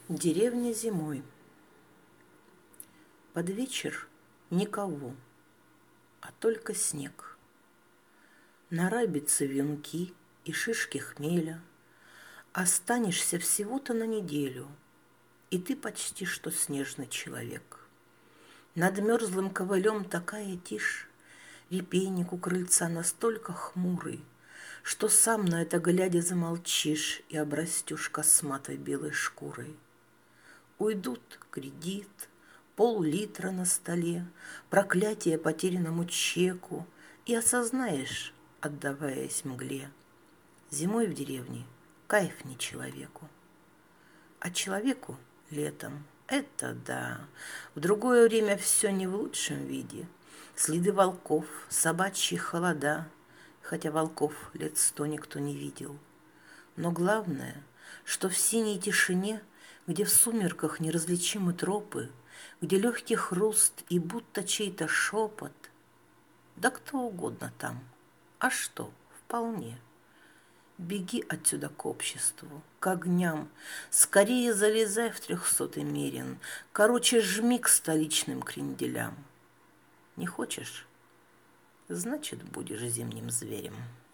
Деревня зимой. Под вечер никого, а только снег. Нарабятся венки и шишки хмеля. Останешься всего-то на неделю, и ты почти что снежный человек. Над мерзлым ковылем такая тишь, репейник у крыльца настолько хмурый, что сам на это глядя замолчишь и обрастешь косматой белой шкурой. Уйдут кредит, пол-литра на столе, проклятие потерянному чеку, и осознаешь, отдаваясь мгле, зимой в деревне кайф не человеку. А человеку летом это да, в другое время все не в лучшем виде. Следы волков, собачьи холода, хотя волков лет 100 никто не видел. Но главное, что в синей тишине, где в сумерках неразличимы тропы, где легкий хруст и будто чей-то шепот, да кто угодно там, а что, вполне. Беги отсюда к обществу, к огням, скорее залезай в 300-й мерин, короче, жми к столичным кренделям. Не хочешь? Значит, будешь зимним зверем.